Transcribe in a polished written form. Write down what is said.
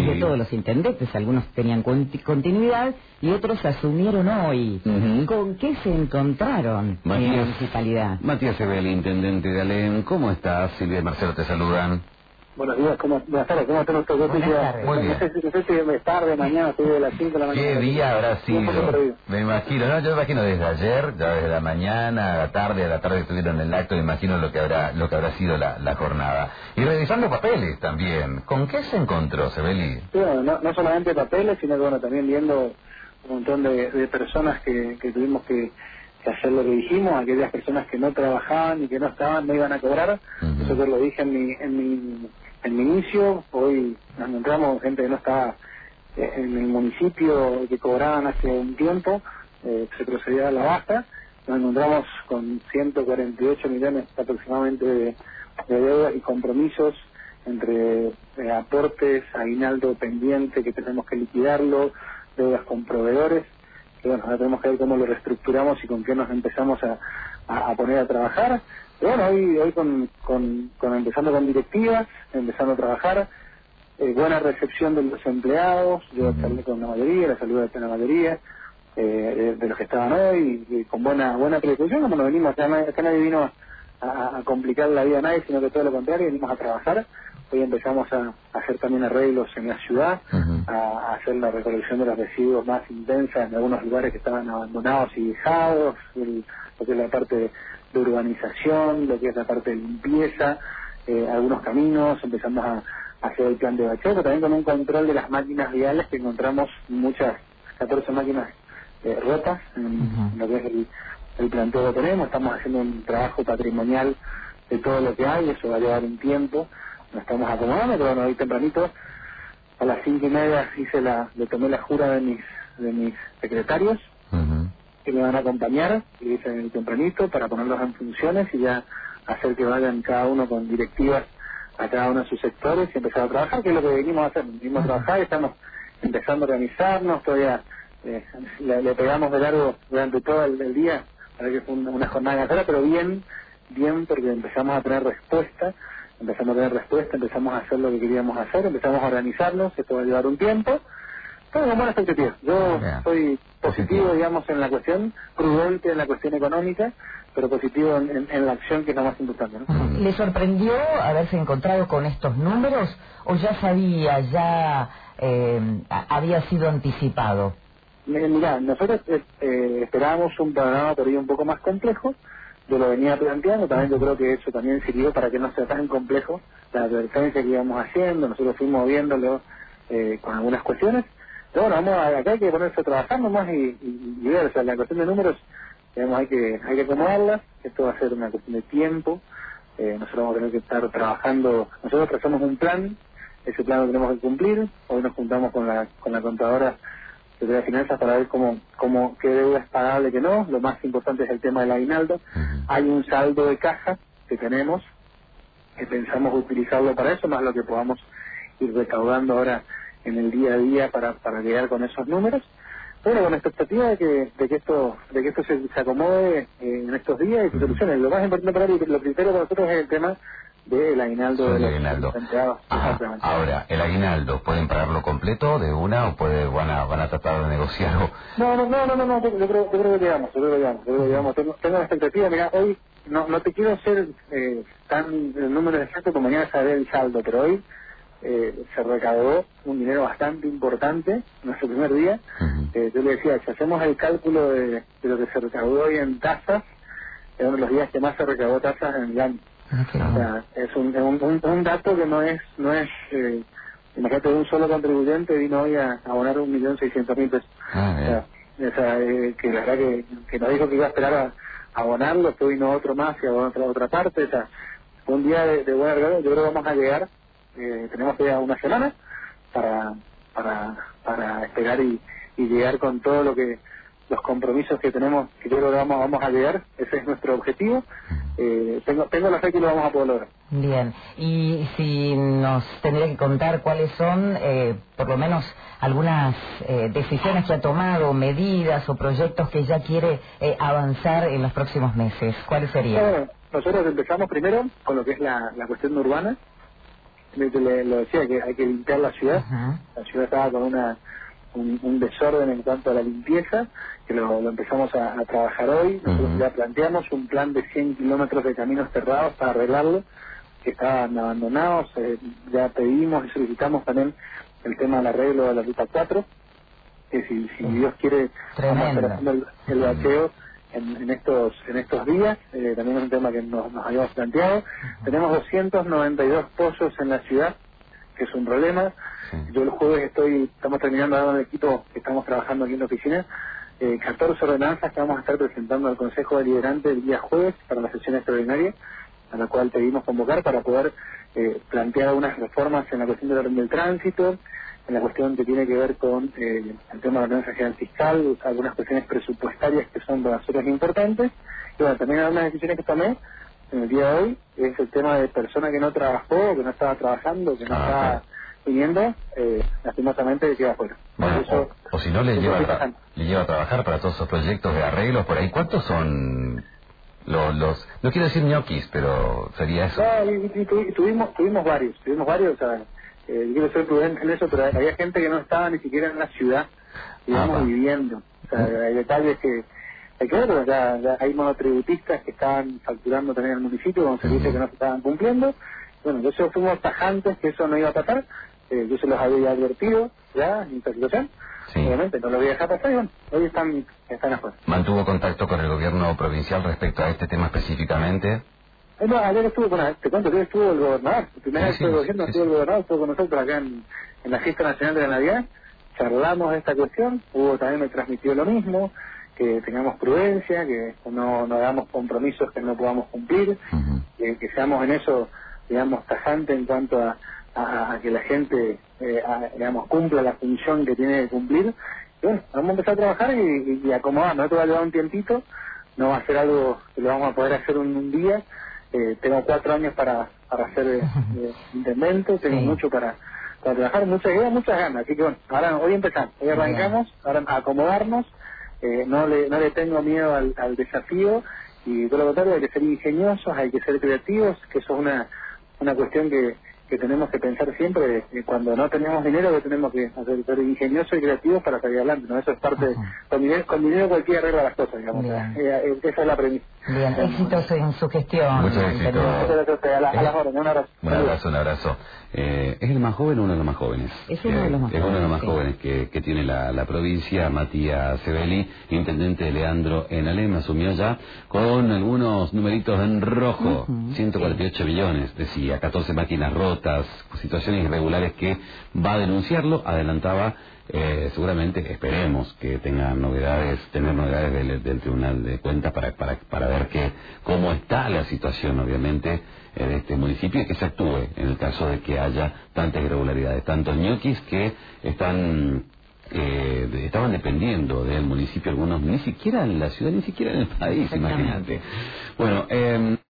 de todos los intendentes, algunos tenían continuidad y otros asumieron hoy. ¿Con qué se encontraron en la municipalidad? Matías Sebeli, intendente de Alem, ¿cómo estás? Silvia y Marcelo te saludan. Buenos días, buenas tardes, ¿cómo están ustedes? Buenas tardes. Muy bien. No sé si es tarde, mañana, estoy de las 5 de la mañana. ¿Qué día habrá sido? Yo Me imagino, no, yo me imagino desde ayer, ya desde la mañana, a la tarde estuvieron en el acto, me imagino lo que habrá sido la jornada. Y revisando papeles también, ¿con qué se encontró, Sebeli? Sí, bueno, no solamente papeles, sino que bueno, también viendo un montón de personas que tuvimos que hacer lo que dijimos, aquellas personas que no trabajaban y que no estaban, no iban a cobrar. Eso yo lo dije en mi inicio. Hoy nos encontramos gente que no estaba en el municipio, que cobraban hace un tiempo, se procedía a la baja. Nos encontramos con 148 millones aproximadamente de deuda y compromisos entre aportes, aguinaldo pendiente que tenemos que liquidarlo, deudas con proveedores, que bueno, ahora tenemos que ver cómo lo reestructuramos y con qué nos empezamos a poner a trabajar. Pero bueno, hoy empezando con directivas, empezando a trabajar, buena recepción de los empleados, yo charlé con la mayoría, la saludé a la mayoría de los que estaban hoy, y con buena predisposición, como nos venimos, acá nadie vino a complicar la vida a nadie, sino que todo lo contrario, venimos a trabajar. Hoy empezamos a hacer también arreglos en la ciudad, a hacer la recolección de los residuos más intensa en algunos lugares que estaban abandonados y dejados, lo que es la parte de urbanización, lo que es la parte de limpieza, algunos caminos, empezamos a hacer el plan de bacheo, también con un control de las máquinas viales, que encontramos muchas, 14 máquinas rotas en lo que es el planteo que tenemos. Estamos haciendo un trabajo patrimonial de todo lo que hay, eso va a llevar un tiempo, nos estamos acomodando, pero bueno, hoy tempranito a las 5:30 le tomé la jura de mis secretarios que me van a acompañar, y hice el tempranito para ponerlos en funciones y ya hacer que vayan cada uno con directivas a cada uno de sus sectores y empezar a trabajar, que es lo que venimos a hacer. Venimos a trabajar, estamos empezando a organizarnos, todavía le pegamos de largo durante todo el día, para que fue una jornada ganadora, pero bien, porque empezamos a tener respuesta, empezamos a hacer lo que queríamos hacer, empezamos a organizarnos, esto va a llevar un tiempo, pero con buena expectativa. Yo soy positivo, digamos, en la cuestión, prudente en la cuestión económica, pero positivo en la acción, que es lo más importante, ¿no? ¿Le sorprendió haberse encontrado con estos números o ya sabía, había sido anticipado? Mirá, nosotros esperábamos un panorama por ahí un poco más complejo. Yo lo venía planteando, también yo creo que eso también sirvió para que no sea tan complejo la advertencia que íbamos haciendo. Nosotros fuimos viéndolo con algunas cuestiones. Pero bueno, acá hay que ponerse a trabajar nomás y ver, o sea, la cuestión de números, digamos, hay que acomodarlas. Esto va a ser una cuestión de tiempo. Nosotros vamos a tener que estar trabajando. Nosotros trazamos un plan, ese plan lo tenemos que cumplir. Hoy nos juntamos con la contadora de finanzas para ver qué deuda es pagable, que no. Lo más importante es el tema del aguinaldo. Hay un saldo de caja que tenemos, que pensamos utilizarlo para eso, más lo que podamos ir recaudando ahora en el día a día para llegar con esos números. Bueno, con la expectativa de que esto se acomode en estos días y se solucione. Lo más importante para lo primero para nosotros es el tema del aguinaldo de los empleados. Ahora, el aguinaldo, ¿pueden pagarlo completo de una o van a tratar de negociarlo? No, yo creo que llegamos. Tengo la expectativa, mira, hoy no te quiero hacer tan el número exacto, como mañana sabré el saldo, pero hoy se recaudó un dinero bastante importante nuestro primer día. Yo le decía, si hacemos el cálculo de lo que se recaudó hoy en tasas, es uno de los días que más se recaudó tasas en el año. O sea, es un dato que no es imagínate, un solo contribuyente vino hoy a abonar 1.600.000 pesos. Que la verdad que nos dijo que iba a esperar a abonarlo, después vino otro más y abonó otra parte. O sea, un día de buena regalo. Yo creo que vamos a llegar, tenemos que llegar una semana para esperar y llegar con todo los compromisos que tenemos, que yo creo que vamos a llegar. Ese es nuestro objetivo. Tengo la fe que lo vamos a poder lograr. Bien, y si nos tendría que contar cuáles son, por lo menos, algunas decisiones que ha tomado, medidas o proyectos que ya quiere avanzar en los próximos meses, ¿cuáles serían? Nosotros empezamos primero con lo que es la cuestión urbana. lo decía, que hay que limpiar la ciudad. La ciudad estaba con un desorden en cuanto a la limpieza, que lo empezamos a trabajar hoy. Nosotros ya planteamos un plan de 100 kilómetros de caminos cerrados para arreglarlo, que estaban abandonados. Ya pedimos y solicitamos también el tema del arreglo de la ruta 4, que si Dios quiere vamos a estar haciendo el bacheo en estos días. También es un tema que nos habíamos planteado. Tenemos 292 pozos en la ciudad, que es un problema. Yo el jueves estamos terminando ahora un equipo que estamos trabajando aquí en la oficina, 14 ordenanzas que vamos a estar presentando al Consejo Deliberante el día jueves para la sesión extraordinaria, a la cual pedimos convocar para poder plantear algunas reformas en la cuestión del orden del tránsito, en la cuestión que tiene que ver con el tema de la ordenanza general fiscal, algunas cuestiones presupuestarias que son para nosotros importantes, y bueno, también algunas decisiones que tomé en el día de hoy, es el tema de persona que no trabajó, que no estaba trabajando, que no estaba viniendo, lastimosamente queda afuera. Bueno, o si no le lleva a trabajar para todos esos proyectos de arreglos por ahí. ¿Cuántos son los no quiero decir ñoquis, pero sería eso? Y tuvimos varios, o sea, quiero ser prudente en eso, pero había gente que no estaba ni siquiera en la ciudad, digamos, viviendo. O sea, hay detalles que hay que ver, pero ya hay monotributistas que estaban facturando también al municipio con servicios que no se estaban cumpliendo. Bueno, entonces fuimos tajantes que eso no iba a pasar. Yo se los había advertido ya en esta situación. Obviamente no lo voy a dejar pasar y bueno, hoy están afuera. ¿Mantuvo contacto con el gobierno provincial respecto a este tema específicamente? No, ayer estuvo te cuento que ayer estuvo el gobernador. La primera vez que estuvo el gobernador, estuvo con nosotros acá en la fiesta nacional de la Navidad. Charlamos de esta cuestión. Hugo también me transmitió lo mismo, que tengamos prudencia, que no hagamos compromisos que no podamos cumplir, que seamos en eso, digamos, tajante en cuanto a que la gente, digamos, cumpla la función que tiene que cumplir. Y bueno, vamos a empezar a trabajar y acomodarnos. Esto va a llevar un tiempito, no va a ser algo que lo vamos a poder hacer un día. Tengo 4 años para ser intendente, tengo mucho para trabajar, muchas ideas, muchas ganas. Así que bueno, hoy empezamos, hoy arrancamos, ahora a acomodarnos. No le tengo miedo al desafío, y por lo contrario hay que ser ingeniosos, hay que ser creativos, que eso es una cuestión que tenemos que pensar siempre. Cuando no tenemos dinero, que tenemos que ser ingeniosos y creativos para salir adelante, ¿no? Eso es parte con dinero cualquiera arregla las cosas, digamos. Esa es la premisa. Bien, éxitos en su gestión. Mucho éxito. Muchas gracias a las órdenes. Un abrazo. Un abrazo. ¿Es el más joven o uno de los más jóvenes? Es uno de los más jóvenes. Es uno de los más jóvenes que tiene la provincia. Matías Sebeli, intendente de Leandro en Alem, asumió ya con algunos numeritos en rojo. 148 millones, decía, 14 máquinas rotas, situaciones irregulares que va a denunciarlo, adelantaba. Seguramente esperemos que tener novedades del Tribunal de Cuentas para ver cómo está la situación, obviamente, de este municipio, y que se actúe en el caso de que haya tantas irregularidades, tantos ñoquis que estaban dependiendo del municipio, algunos ni siquiera en la ciudad, ni siquiera en el país, imagínate. Bueno,